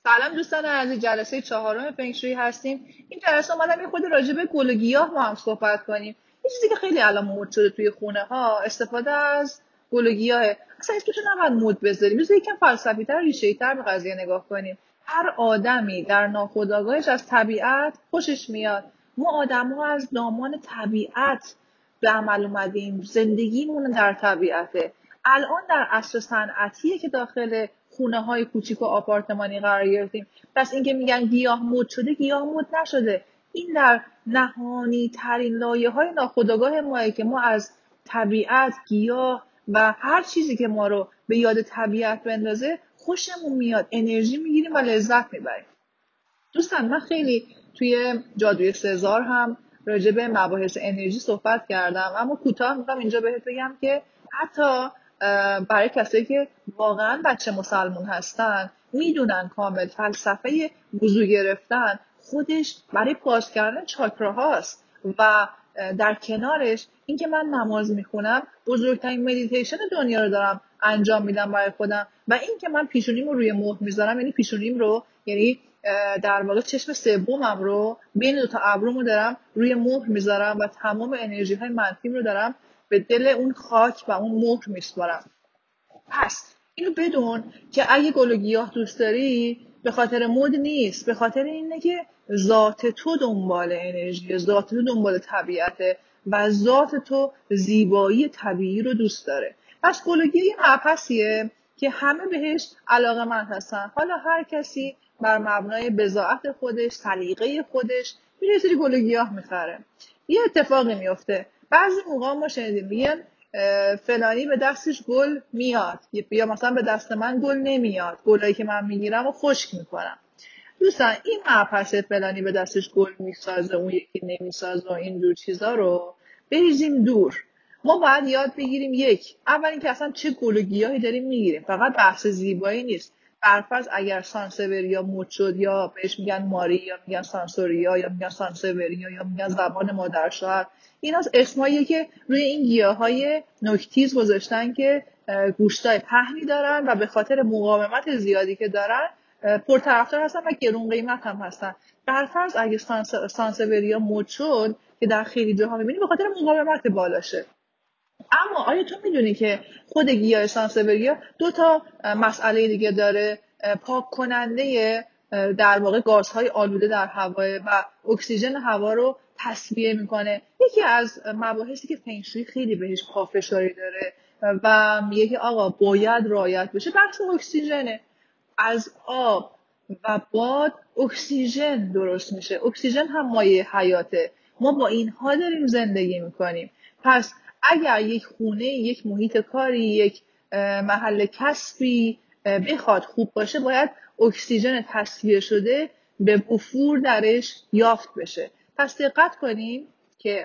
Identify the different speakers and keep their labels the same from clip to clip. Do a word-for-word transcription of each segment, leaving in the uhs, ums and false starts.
Speaker 1: سلام دوستان عزیز، جلسه چهارم فنگشوی هستیم. این جلسه اومدم یه خود راجع به گل و گیاه با هم صحبت کنیم. یه چیزی که خیلی الان مود شده توی خونه ها استفاده از گل و گیاهه. اصلا اسمش رو نباید مود بذاریم، بذار یکم فلسفی تر، ریشه تر به قضیه نگاه کنیم. هر آدمی در ناخودآگاهش از طبیعت خوشش میاد. ما آدم‌ها از دامان طبیعت به عمل اومدیم، زندگیمون در طبیعته. الان در عصر صنعتیه که داخل خونه های کوچیک و آپارتمانی قرار گرفتیم. پس اینکه میگن گیاه مد شده، گیاه مد نشده. این در نهانی ترین لایه های ناخودآگاه ماه که ما از طبیعت، گیاه و هر چیزی که ما رو به یاد طبیعت بندازه خوشمون میاد، انرژی میگیریم و لذت میبریم. دوستان من خیلی توی جادوی سزار هم راجع به مباحث انرژی صحبت کردم، اما کوتاه میخوام اینجا بهت بگم که حتی برای کسایی که واقعا بچه مسلمون هستن میدونن کامل فلسفه وضو گرفتن خودش برای پاک کردن چاکراهاست و در کنارش اینکه من نماز میخونم بزرگترین مدیتیشن دنیا رو دارم انجام میدم برای خودم، و اینکه من پیشونیم رو روی مهر میذارم، یعنی پیشونیم رو، یعنی در واقع چشم سومم رو بین دو تا ابرومو دارم روی مهر میذارم و تمام انرژی های منفیم رو دارم به دل اون خاک و اون مهر میسپارم. پس اینو بدون که اگه گل و گیاه دوست داری به خاطر مد نیست، به خاطر اینه که ذات تو دنبال انرژی، ذات تو دنبال طبیعته و ذات تو زیبایی طبیعی رو دوست داره. پس گل و گیاه یه مبحثیه که همه بهش علاقه‌مند هستن. حالا هر کسی بر مبنای بضاعت خودش، سلیقه خودش میره یه سری گل و گیاه میخره. یه اتفاقی میفته. بعضی موقع ما شنیدیم میگن فلانی به دستش گل میاد، یا مثلا به دست من گل نمیاد، گلایی که من میگیرم و خشک میکنم. دوستان این مبحث فلانی به دستش گل میسازه اون یکی نمیسازه و این جور چیزا رو بریزیم دور. ما باید یاد بگیریم یک، اول اینکه اصلا چه گل و گیاهی داریم میگیریم. فقط بحث زیبایی نیست. برفرض اگر سانسوریا مد شد، یا بهش میگن ماری، یا میگن سانسوریا، یا میگن سانسوریا، یا میگن زبان مادر شوهر، این از اسماییه که روی این گیاهای نوکتیز گذاشتن که گوشتای پهنی دارن و به خاطر مقاومت زیادی که دارن پرطرفدار هستن و گرون قیمت هم هستن. برفرض اگه سانس سانسوریا مد شد که در خیلی جاها میبینی به خاطر مقاومت بالاشه. اما آیا تو میدونی که خود گیاه سانسوریا دو تا مسئله دیگه داره؟ پاک کننده در واقع گازهای آلوده در هوا و اکسیژن هوا رو تصفیه میکنه. یکی از مباحثی که فنگشوی خیلی بهش پافشاری داره و میگه که آقا باید رعایت بشه بحث اکسیژنه. از آب و باد اکسیژن درست میشه. اکسیژن هم مایه حیاته. ما با اینها داریم زندگی میکنیم. پس اگر یک خونه، یک محیط کاری، یک محل کسبی بخواد خوب باشه باید اکسیژن تصفیه شده به وفور درش یافت بشه. پس دقت کنیم که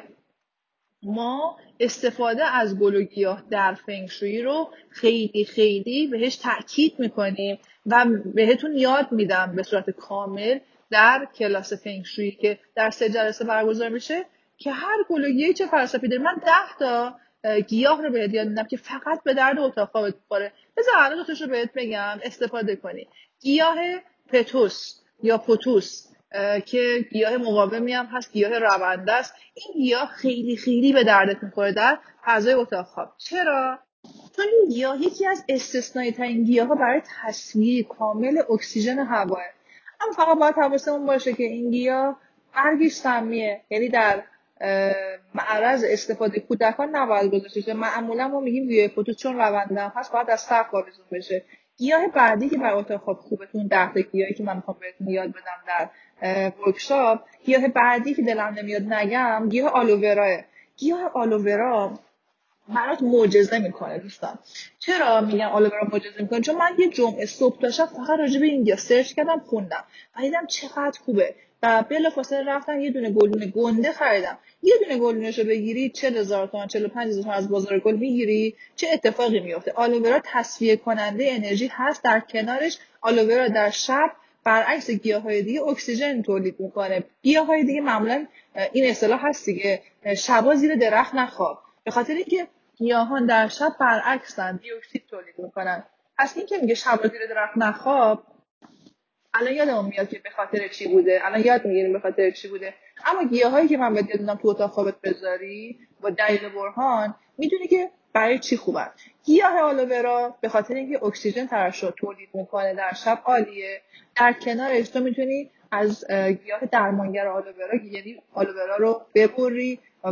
Speaker 1: ما استفاده از گل و گیاه در فنگشویی رو خیلی خیلی بهش تاکید میکنیم و بهتون یاد میدم به صورت کامل در کلاس فنگشویی که در سه جلسه برگزار میشه که هر گل و گیاهی چه فلسفی داره. من ده تا گیاه رو بهت یاد میدم که فقط به درد اتاق خوابت بخوره. بذار الان دوتاش رو بهت بگم استفاده کنی. گیاه پتوس یا پوتوس که گیاه مقاومی هم هست، گیاه رونده است. این گیاه خیلی خیلی به دردت میخوره در فضای اتاق خواب. چرا؟ چون این گیاه یکی از استثنایی ترین گیاه ها برای تصفیه کامل اکسیژن هواه. اما فقط باید حواسمون باشه که این گیاه برگش سمیه، یعنی در معرض استفاده کودکان نباید گذاشته شه. معمولا ما میگیم گیاه پوتوس چون رونده هم هست باید از سقف آویزون بشه. گیاه بعدی که برای اتاق خواب خوبتون ده تا گیاهی که من میخوام بهتون یاد بدم در ورکشاپ، گیاه بعدی که دلم نمیاد نگم گیاه آلووراه. گیاه آلوورا برات معجزه میکنه دوستان. چرا میگم آلوورا معجزه میکنه؟ چون من یه جمعه صبح تا شب فقط راجع به این گیاه سرچ کردم، خوندم و دیدم چقدر خوبه و بلافاصله رفتم یه دونه گلدون گنده خریدم. یه دونه گلدونشو بگیری چهل هزار تومان، چهل و پنج هزار تومان از بازار گل میگیری. چه اتفاقی میفته؟ آلوورا تصفیه کننده انرژی هست، در کنارش آلوورا در شب برعکس گیاهای دیگه اکسیژن تولید میکنه. گیاهای دیگه معمولا این اصطلاح هست دیگه، شبا زیر درخت نخواب، به خاطر اینکه گیاهان در شب برعکسن، دی اکسید تولید میکنن. پس این که میگه شبا زیر درخت نخواب الان یادم میاد که به خاطر چی بوده، الان یاد میگیریم به خاطر چی بوده. اما گیاهایی که من بهت یاد دادم تو اتاق خوابت بذاری با دلیل برهان، میدونی که برای چی خوبن. گیاه آلوورا به خاطر اینکه اکسیژن ترشح تولید میکنه در شب عالیه. در کنارش تو میتونی از گیاه درمانگر آلوورا، یعنی آلوورا رو ببری و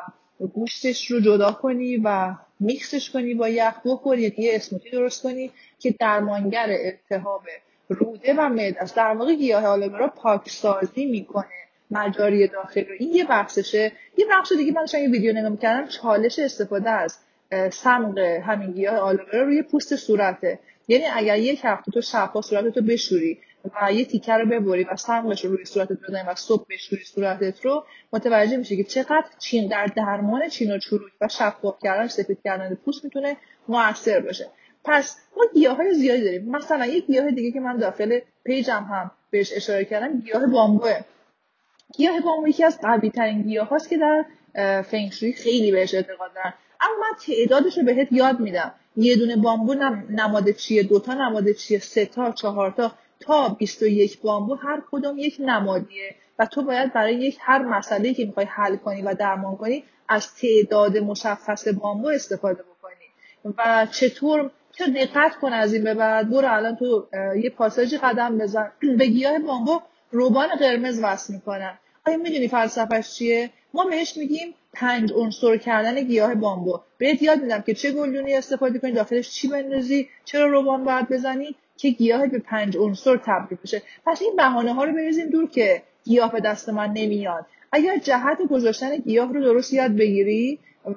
Speaker 1: گوشتش رو جدا کنی و میکسش کنی با یخ، بخوری، یه اسموتی درست کنی که درمانگر التهاب روده و معده است. در واقع گیاه آلوورا پاکسازی میکنه مجاری داخل رو. این یه بخششه. یه بخش دیگه من داشتم یه ویدیو نگاه میکردم، چالش استفاده از صمغ همین گیاه آلوورا روی پوست صورته. یعنی اگر یک هفته تو شبها صورتتو بشوری و یه تیکه رو ببری و صمغش رو روی صورتت بزنی و صبح بشوری صورتت رو، متوجه میشی که چقدر چین در درمان چین و چروک و شفاف کردن، سفید کردن پوست میتونه موثر باشه. پس ما گیاهای زیادی داریم. مثلا یک گیاه دیگه که من داخل پیجم هم بهش اشاره کردم، گیاه بامبوه. گیاه بامبو یکی از قوی ترین گیاه هاست که در فنگشوی خیلی بهش اعتقاد دارن. اما من تعدادش رو بهت یاد میدم. یه دونه بامبو نماد چیه، دوتا نماد چیه، سه تا، چهار تا تا بیست و یک بامبو، هر کدوم یک نمادیه و تو باید برای یک هر مسئله‌ای که میخوای حل کنی و درمان کنی از تعداد مشخص بامبو استفاده بکنی. و چطور چه دقت کن از این به بعد، برو الان تو یه پاساژی قدم بزن، به گیاه بامبو روبان قرمز وصل میکنن. آیا میدونی فلسفهش چیه؟ ما بهش میگیم پنج عنصر کردن گیاه بامبو. بهت یاد میدم که چه گلدونی استفاده کنی، داخلش چی بندازی، چرا روبان باید بزنی که گیاه به پنج عنصر تبدیل بشه. پس این بهانه ها رو بریزیم دور که گیاه به دست من نمیاد. اگر جهت گذاشتن گیاه رو درست یاد بگیری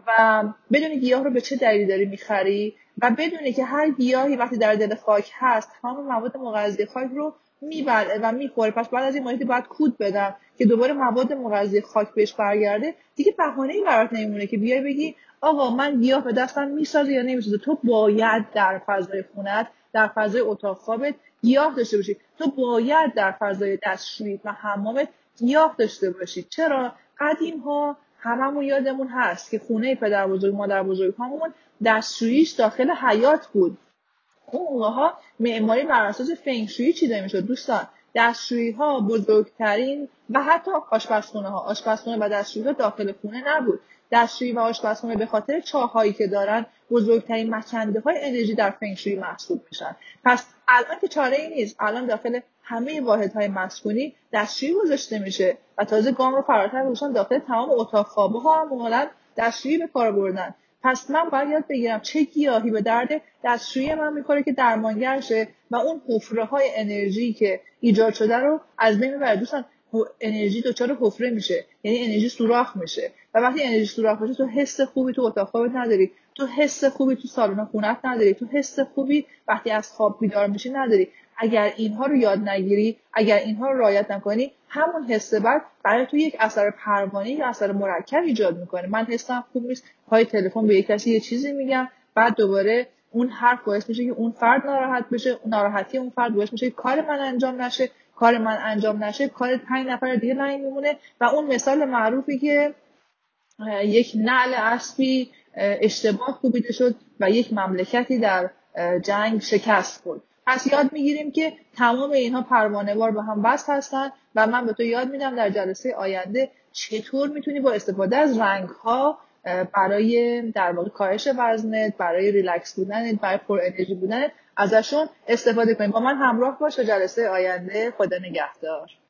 Speaker 1: و بدونی گیاه رو به چه دلیلی داری میخری و بدونی که هر گیاهی وقتی در دل خاک هست تمام مواد مغذی خاک رو میبلعه و میخوره، پس بعد از این محیطی باید کود بدم که دوباره مواد مغذی خاک بهش برگرده، دیگه بهانه‌ای برات نمیمونه که بیای بگی آقا من گیاه به دستم میسازه یا نمیسازه. تو باید در فضای خونت، در فضای اتاق خوابت گیاه داشته باشی. تو باید در فضای دستشویی و حمامت گیاه داشته باشی. چرا؟ قدیم ها هممون یادمون هست که خونه پدر بزرگ مادر بزرگ همون دستشوییش داخل حیاط بود. اون موقع ها معماری بر اساس فنگشویی چیده میشد دوستان. دستشویی ها بزرگترین و حتی آشپزخونه ها، آشپزخونه و دستشویی ها داخل خونه نبود. دستشویی و آشپزخونه به خاطر چاهایی که دارن بزرگترین مکنده های انرژی در فنگشویی محسوب میشن. پس الان که چاره ای نیست، الان داخل همه واحدهای مسکونی دستشویی گذاشته میشه و تازه گام رو فراتر گذاشتن داخل تمام اتاق خوابه ها هم معمولا دستشویی به کار بردن. پس من باید یاد بگیرم چه گیاهی به درد دستشویی من میخوره که درمانگر شه و اون حفره های انرژی که ایجاد شده رو از بین ببره. دوستان انرژی دچار حفره میشه، یعنی انرژی سوراخ میشه و وقتی انرژی سوراخ میشه تو حس خوبی تو اتاق خوابت نداری، تو حس خوبی تو سالن خونت نداری، تو حس خوبی وقتی از خواب بیدار میشی نداری. اگر اینها رو یاد نگیری، اگر اینها رو رعایت نکنی، همون حس بد برای تو یک اثر پروانه‌ای یا اثر مرکب ایجاد میکنه. من حسم خوب نیست، پای تلفن به یک کسی یه چیزی میگم، بعد دوباره اون حرف باعث میشه که اون فرد ناراحت بشه، اون ناراحتی اون فرد باعث میشه که کار من انجام نشه، کار من انجام نشه کار پنج نفر دیگه لنگ میمونه. و اون مثال معروفی که یک نعل اسبی اشتباه کوبیده شد و یک مملکتی در جنگ شکست خورد. پس یاد میگیریم که تمام اینها پروانه‌وار به هم وصل هستن و من به تو یاد میدم در جلسه آینده چطور میتونی با استفاده از رنگ‌ها برای در واقع کاهش وزنت، برای ریلکس بودنت، برای پر انرژی بودنت ازشون استفاده کنی. با من همراه باش تا جلسه آینده. خدا نگهدار.